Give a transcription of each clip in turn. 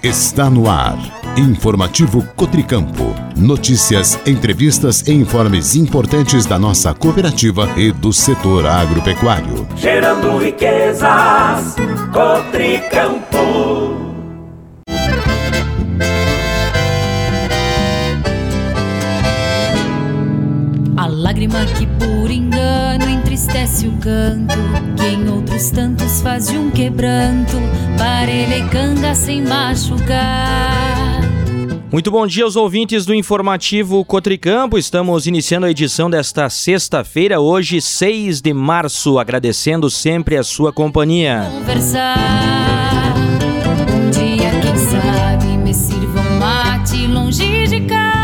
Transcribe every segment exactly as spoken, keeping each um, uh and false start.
Está no ar. Informativo Cotricampo. Notícias, entrevistas e informes importantes da nossa cooperativa e do setor agropecuário. Gerando riquezas, Cotricampo. A lágrima que por engano entristece o canto, que em outros tantos faz de um quebranto, para ele canga sem machucar. Muito bom dia aos ouvintes do Informativo Cotricampo. Estamos iniciando a edição desta sexta-feira, hoje seis de março, agradecendo sempre a sua companhia. Conversar, um dia quem sabe me sirva um mate longe de casa.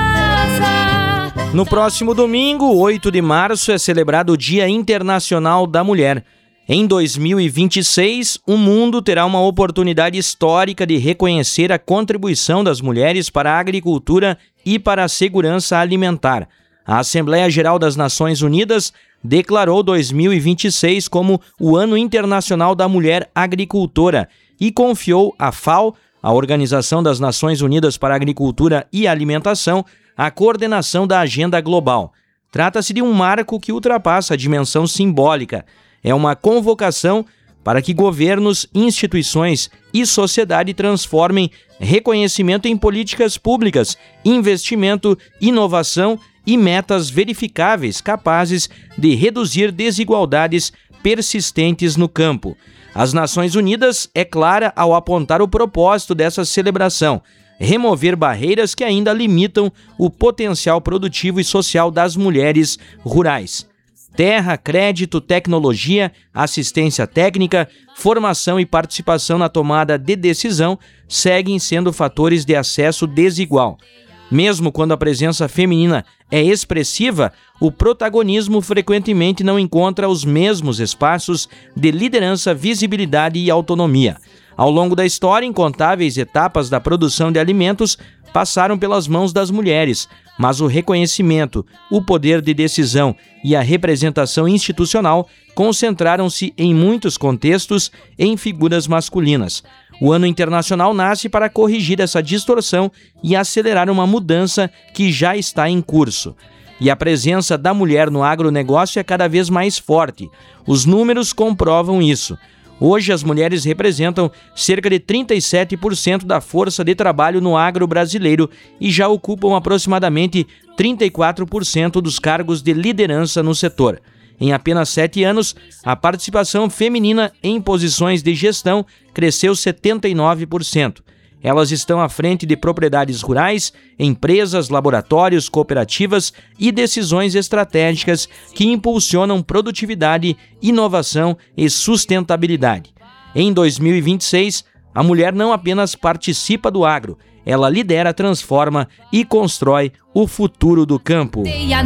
No próximo domingo, oito de março, é celebrado o Dia Internacional da Mulher. Em dois mil e vinte e seis, o mundo terá uma oportunidade histórica de reconhecer a contribuição das mulheres para a agricultura e para a segurança alimentar. A Assembleia Geral das Nações Unidas declarou dois mil e vinte e seis como o Ano Internacional da Mulher Agricultora e confiou à F A O, a Organização das Nações Unidas para a Agricultura e Alimentação, a coordenação da agenda global. Trata-se de um marco que ultrapassa a dimensão simbólica. É uma convocação para que governos, instituições e sociedade transformem reconhecimento em políticas públicas, investimento, inovação e metas verificáveis capazes de reduzir desigualdades persistentes no campo. As Nações Unidas é clara ao apontar o propósito dessa celebração: remover barreiras que ainda limitam o potencial produtivo e social das mulheres rurais. Terra, crédito, tecnologia, assistência técnica, formação e participação na tomada de decisão seguem sendo fatores de acesso desigual. Mesmo quando a presença feminina é expressiva, o protagonismo frequentemente não encontra os mesmos espaços de liderança, visibilidade e autonomia. Ao longo da história, incontáveis etapas da produção de alimentos passaram pelas mãos das mulheres, mas o reconhecimento, o poder de decisão e a representação institucional concentraram-se em muitos contextos em figuras masculinas. O Ano Internacional nasce para corrigir essa distorção e acelerar uma mudança que já está em curso. E a presença da mulher no agronegócio é cada vez mais forte. Os números comprovam isso. Hoje, as mulheres representam cerca de trinta e sete por cento da força de trabalho no agro brasileiro e já ocupam aproximadamente trinta e quatro por cento dos cargos de liderança no setor. Em apenas sete anos, a participação feminina em posições de gestão cresceu setenta e nove por cento. Elas estão à frente de propriedades rurais, empresas, laboratórios, cooperativas e decisões estratégicas que impulsionam produtividade, inovação e sustentabilidade. Em dois mil e vinte e seis, a mulher não apenas participa do agro, ela lidera, transforma e constrói o futuro do campo.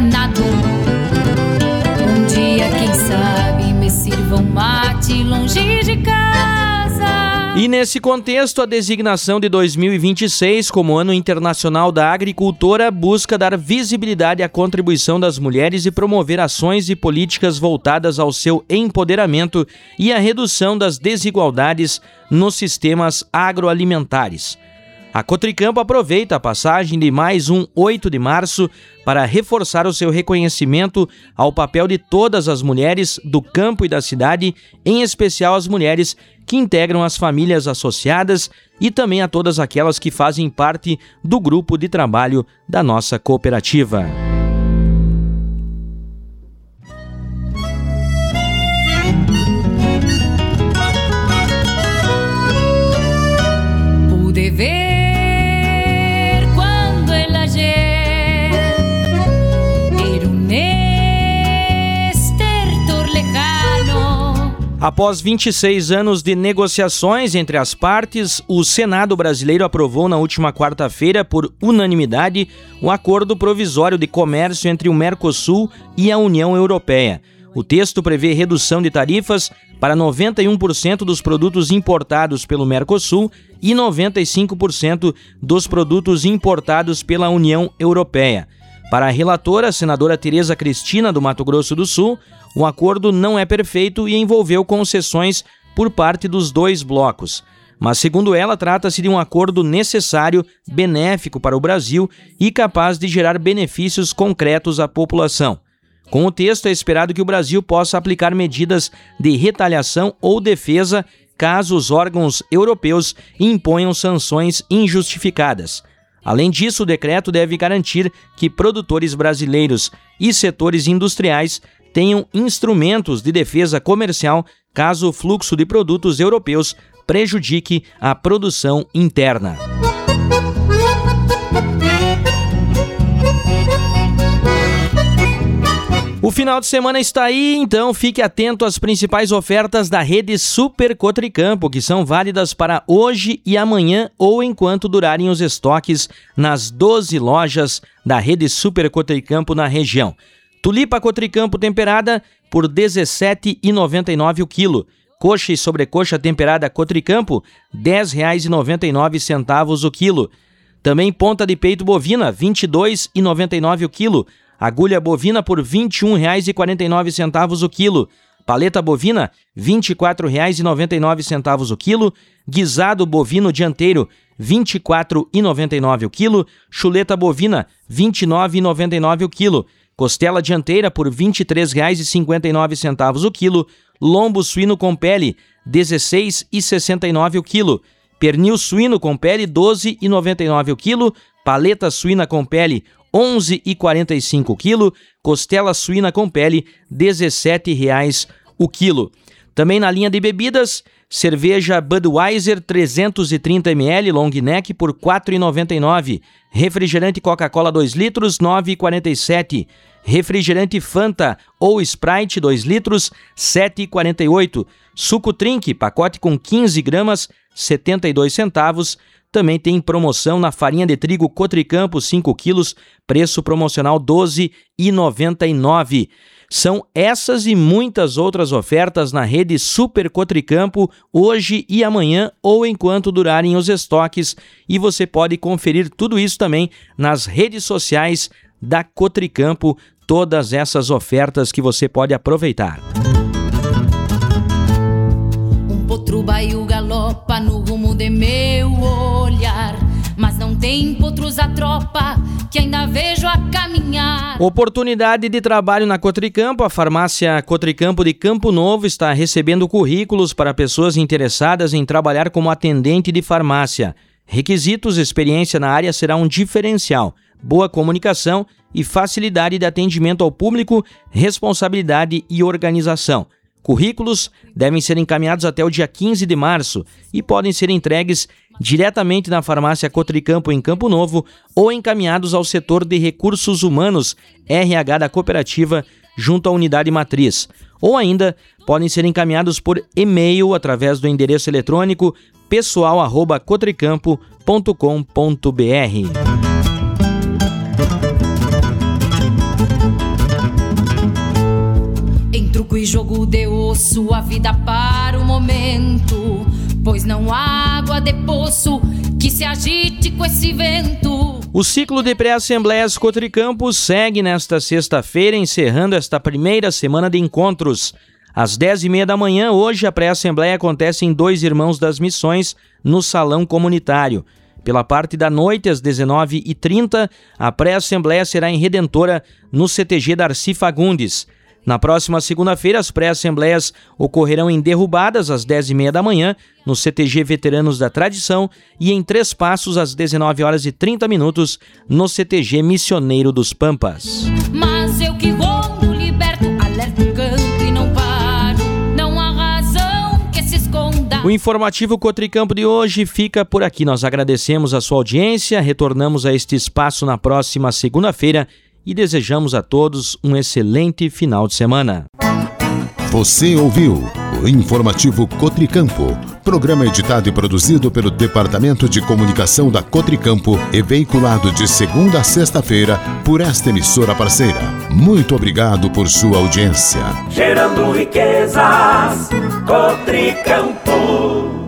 Um dia, quem sabe, me sirva um mate longe de casa. E nesse contexto, a designação de dois mil e vinte e seis como Ano Internacional da Agricultora busca dar visibilidade à contribuição das mulheres e promover ações e políticas voltadas ao seu empoderamento e à redução das desigualdades nos sistemas agroalimentares. A Cotricampo aproveita a passagem de mais um oito de março para reforçar o seu reconhecimento ao papel de todas as mulheres do campo e da cidade, em especial as mulheres que integram as famílias associadas e também a todas aquelas que fazem parte do grupo de trabalho da nossa cooperativa. Pude ver Após vinte e seis anos de negociações entre as partes, o Senado brasileiro aprovou na última quarta-feira, por unanimidade, o Acordo Provisório de Comércio entre o Mercosul e a União Europeia. O texto prevê redução de tarifas para noventa e um por cento dos produtos importados pelo Mercosul e noventa e cinco por cento dos produtos importados pela União Europeia. Para a relatora, a senadora Tereza Cristina, do Mato Grosso do Sul, o acordo não é perfeito e envolveu concessões por parte dos dois blocos. Mas, segundo ela, trata-se de um acordo necessário, benéfico para o Brasil e capaz de gerar benefícios concretos à população. Com o texto, é esperado que o Brasil possa aplicar medidas de retaliação ou defesa caso os órgãos europeus imponham sanções injustificadas. Além disso, o decreto deve garantir que produtores brasileiros e setores industriais tenham instrumentos de defesa comercial caso o fluxo de produtos europeus prejudique a produção interna. O final de semana está aí, então fique atento às principais ofertas da rede Super Cotricampo, que são válidas para hoje e amanhã ou enquanto durarem os estoques nas doze lojas da rede Super Cotricampo na região. Tulipa Cotricampo temperada por dezessete reais e noventa e nove centavos o quilo. Coxa e sobrecoxa temperada Cotricampo, dez reais e noventa e nove centavos o quilo. Também ponta de peito bovina, vinte e dois reais e noventa e nove centavos o quilo. Agulha bovina por vinte e um reais e quarenta e nove centavos o quilo. Paleta bovina, vinte e quatro reais e noventa e nove centavos o quilo. Guisado bovino dianteiro, vinte e quatro reais e noventa e nove centavos o quilo. Chuleta bovina, vinte e nove reais e noventa e nove centavos o quilo. Costela dianteira por vinte e três reais e cinquenta e nove centavos o quilo. Lombo suíno com pele, dezesseis reais e sessenta e nove centavos o quilo. Pernil suíno com pele, doze reais e noventa e nove centavos o quilo. Paleta suína com pele, onze reais e quarenta e cinco centavos o quilo. Costela suína com pele, dezessete reais o quilo. Também na linha de bebidas, cerveja Budweiser trezentos e trinta mililitros long neck por quatro reais e noventa e nove centavos. Refrigerante Coca-Cola dois litros, nove reais e quarenta e sete centavos. Refrigerante Fanta ou Sprite dois litros, sete reais e quarenta e oito centavos. Suco Trink, pacote com quinze gramas, setenta e dois centavos. Também tem promoção na farinha de trigo Cotricampo cinco quilos, preço promocional doze reais e noventa e nove centavos. São essas e muitas outras ofertas na rede Super Cotricampo hoje e amanhã ou enquanto durarem os estoques, e você pode conferir tudo isso também nas redes sociais da Cotricampo, todas essas ofertas que você pode aproveitar. Um potro baio galopa no rumo de meu olhar, mas não tem potros a tropa que ainda vejo a caminhar. Oportunidade de trabalho na Cotricampo. A farmácia Cotricampo de Campo Novo está recebendo currículos para pessoas interessadas em trabalhar como atendente de farmácia. Requisitos: experiência na área será um diferencial, boa comunicação e facilidade de atendimento ao público, responsabilidade e organização. Currículos devem ser encaminhados até o dia quinze de março e podem ser entregues diretamente na farmácia Cotricampo em Campo Novo ou encaminhados ao setor de recursos humanos R H da cooperativa junto à unidade matriz. Ou ainda podem ser encaminhados por e-mail através do endereço eletrônico pessoal arroba cotricampo ponto com ponto b r. Truco e jogo de osso, a vida para o momento, pois não há água de poço que se agite com esse vento. O ciclo de pré-assembleias Cotricampo segue nesta sexta-feira, encerrando esta primeira semana de encontros. Às dez e meia da manhã, hoje, a pré-assembleia acontece em Dois Irmãos das Missões, no Salão Comunitário. Pela parte da noite, às dezenove e trinta, a pré-assembleia será em Redentora, no C T G Darcy Fagundes. Na próxima segunda-feira, as pré-assembleias ocorrerão em Derrubadas, às dez e meia da manhã, no C T G Veteranos da Tradição, e em Três Passos, às dezenove horas e trinta minutos, no C T G Missioneiro dos Pampas. Mas eu que rondo, liberto, alerto, canto e não paro, não há razão que se esconda. O informativo Cotricampo de hoje fica por aqui. Nós agradecemos a sua audiência, retornamos a este espaço na próxima segunda-feira, e desejamos a todos um excelente final de semana. Você ouviu o Informativo Cotricampo, programa editado e produzido pelo Departamento de Comunicação da Cotricampo e veiculado de segunda a sexta-feira por esta emissora parceira. Muito obrigado por sua audiência. Gerando riquezas, Cotricampo.